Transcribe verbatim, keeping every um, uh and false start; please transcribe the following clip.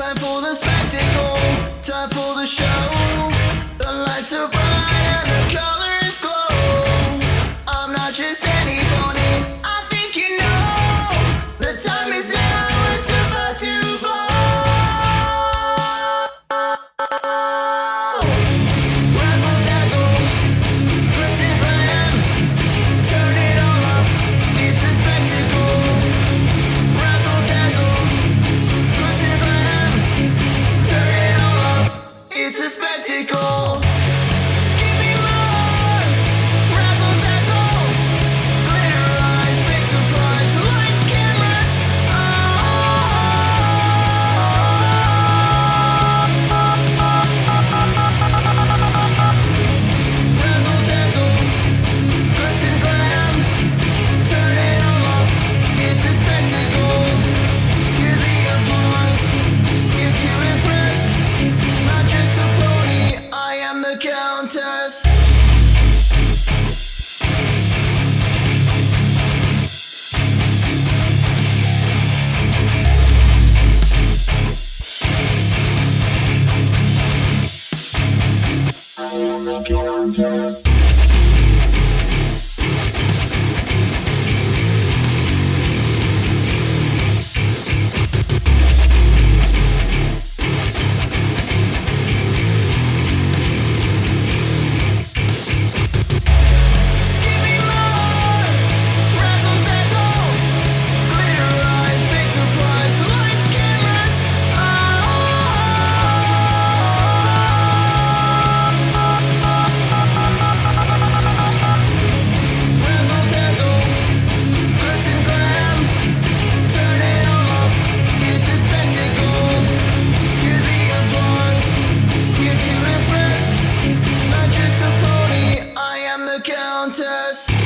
Time for the spectacle, time for the show. The lights are bright and the colors glow. I'm not just any pony, I think you know. The time is now, it's about to blow. Razzle dazzle, glitz and glam. Turn it all up, it's a spectacle. Razzle dazzle, glitz and glam. Turn it all up, it's a spectacle. Give me more. Razzle dazzle, glitter eyes, big surprise, lights, cameras. Oh. Razzle dazzle, glitz and glam. Turn it all up, it's a spectacle. Hear the applause, here to impress. Not just a pony, I am the countess. I am the countess. Give me more. Razzle dazzle, glitter eyes, big surprise, lights, cameras. Oh. Razzle dazzle, glitz and glam. Turn it all up, it's a spectacle. Hear the applause, here to impress. Not just a pony, I am the countess.